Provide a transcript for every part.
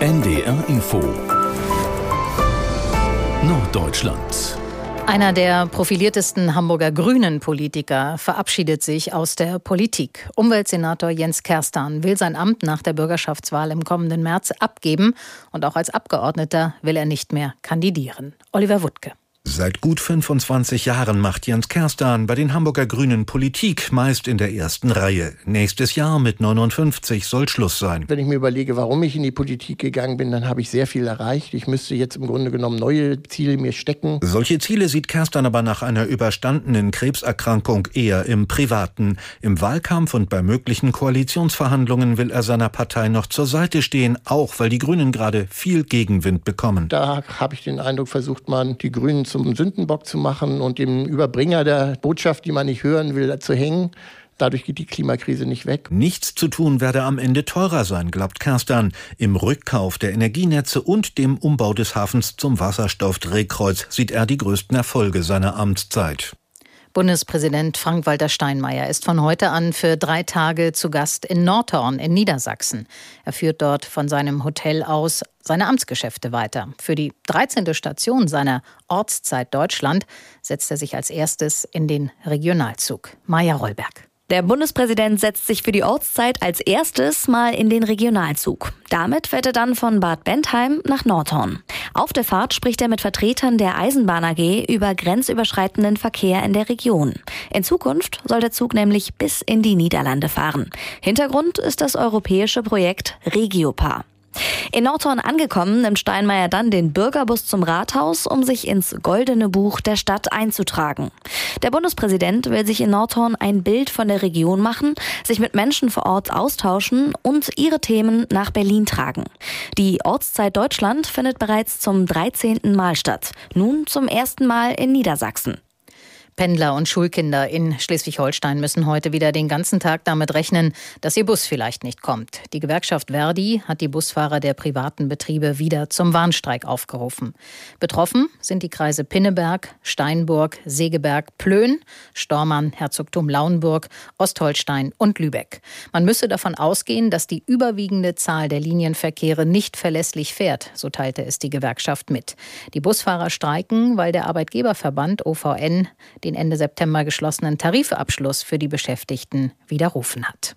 NDR Info Norddeutschland. Einer der profiliertesten Hamburger Grünen-Politiker verabschiedet sich aus der Politik. Umweltsenator Jens Kerstan will sein Amt nach der Bürgerschaftswahl im kommenden März abgeben. Und auch als Abgeordneter will er nicht mehr kandidieren. Oliver Wuttke. Seit gut 25 Jahren macht Jens Kerstan bei den Hamburger Grünen Politik, meist in der ersten Reihe. Nächstes Jahr mit 59 soll Schluss sein. Wenn ich mir überlege, warum ich in die Politik gegangen bin, dann habe ich sehr viel erreicht. Ich müsste jetzt im Grunde genommen neue Ziele mir stecken. Solche Ziele sieht Kerstan aber nach einer überstandenen Krebserkrankung eher im Privaten. Im Wahlkampf und bei möglichen Koalitionsverhandlungen will er seiner Partei noch zur Seite stehen, auch weil die Grünen gerade viel Gegenwind bekommen. Da habe ich den Eindruck, versucht man, die Grünen zum Sündenbock zu machen und dem Überbringer der Botschaft, die man nicht hören will, zu hängen. Dadurch geht die Klimakrise nicht weg. Nichts zu tun werde am Ende teurer sein, glaubt Kerstan. Im Rückkauf der Energienetze und dem Umbau des Hafens zum Wasserstoffdrehkreuz sieht er die größten Erfolge seiner Amtszeit. Bundespräsident Frank-Walter Steinmeier ist von heute an für 3 Tage zu Gast in Nordhorn in Niedersachsen. Er führt dort von seinem Hotel aus seine Amtsgeschäfte weiter. Für die 13. Station seiner Ortszeit Deutschland setzt er sich als erstes in den Regionalzug. Maja Rollberg. Der Bundespräsident setzt sich für die Ortszeit als erstes mal in den Regionalzug. Damit fährt er dann von Bad Bentheim nach Nordhorn. Auf der Fahrt spricht er mit Vertretern der Eisenbahn AG über grenzüberschreitenden Verkehr in der Region. In Zukunft soll der Zug nämlich bis in die Niederlande fahren. Hintergrund ist das europäische Projekt Regiopar. In Nordhorn angekommen, nimmt Steinmeier dann den Bürgerbus zum Rathaus, um sich ins Goldene Buch der Stadt einzutragen. Der Bundespräsident will sich in Nordhorn ein Bild von der Region machen, sich mit Menschen vor Ort austauschen und ihre Themen nach Berlin tragen. Die Ortszeit Deutschland findet bereits zum 13. Mal statt, nun zum ersten Mal in Niedersachsen. Pendler und Schulkinder in Schleswig-Holstein müssen heute wieder den ganzen Tag damit rechnen, dass ihr Bus vielleicht nicht kommt. Die Gewerkschaft Verdi hat die Busfahrer der privaten Betriebe wieder zum Warnstreik aufgerufen. Betroffen sind die Kreise Pinneberg, Steinburg, Segeberg, Plön, Stormarn, Herzogtum Lauenburg, Ostholstein und Lübeck. Man müsse davon ausgehen, dass die überwiegende Zahl der Linienverkehre nicht verlässlich fährt, so teilte es die Gewerkschaft mit. Die Busfahrer streiken, weil der Arbeitgeberverband OVN den Ende September geschlossenen Tarifabschluss für die Beschäftigten widerrufen hat.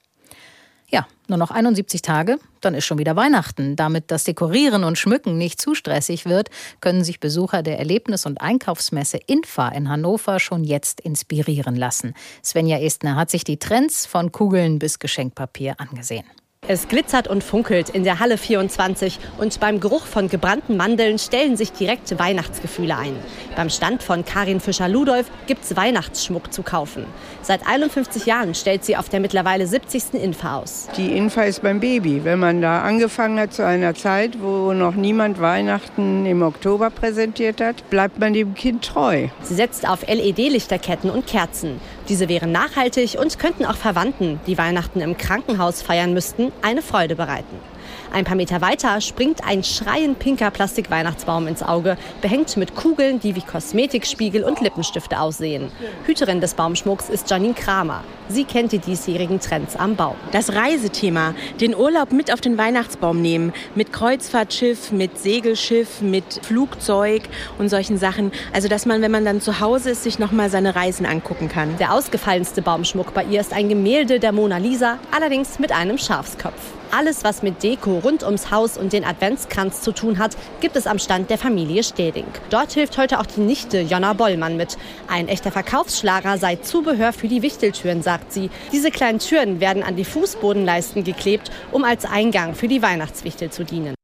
Ja, nur noch 71 Tage, dann ist schon wieder Weihnachten. Damit das Dekorieren und Schmücken nicht zu stressig wird, können sich Besucher der Erlebnis- und Einkaufsmesse INFA in Hannover schon jetzt inspirieren lassen. Svenja Estner hat sich die Trends von Kugeln bis Geschenkpapier angesehen. Es glitzert und funkelt in der Halle 24 und beim Geruch von gebrannten Mandeln stellen sich direkt Weihnachtsgefühle ein. Beim Stand von Karin Fischer-Ludolf gibt's Weihnachtsschmuck zu kaufen. Seit 51 Jahren stellt sie auf der mittlerweile 70. INFA aus. Die INFA ist beim Baby. Wenn man da angefangen hat zu einer Zeit, wo noch niemand Weihnachten im Oktober präsentiert hat, bleibt man dem Kind treu. Sie setzt auf LED-Lichterketten und Kerzen. Diese wären nachhaltig und könnten auch Verwandten, die Weihnachten im Krankenhaus feiern müssten, eine Freude bereiten. Ein paar Meter weiter springt ein schreiend pinker Plastikweihnachtsbaum ins Auge, behängt mit Kugeln, die wie Kosmetikspiegel und Lippenstifte aussehen. Hüterin des Baumschmucks ist Janine Kramer. Sie kennt die diesjährigen Trends am Baum. Das Reisethema, den Urlaub mit auf den Weihnachtsbaum nehmen, mit Kreuzfahrtschiff, mit Segelschiff, mit Flugzeug und solchen Sachen. Also dass man, wenn man dann zu Hause ist, sich nochmal seine Reisen angucken kann. Der ausgefallenste Baumschmuck bei ihr ist ein Gemälde der Mona Lisa, allerdings mit einem Schafskopf. Alles, was mit Deko rund ums Haus und den Adventskranz zu tun hat, gibt es am Stand der Familie Steding. Dort hilft heute auch die Nichte Jonna Bollmann mit. Ein echter Verkaufsschlager sei Zubehör für die Wichteltüren, sagt sie. Diese kleinen Türen werden an die Fußbodenleisten geklebt, um als Eingang für die Weihnachtswichtel zu dienen.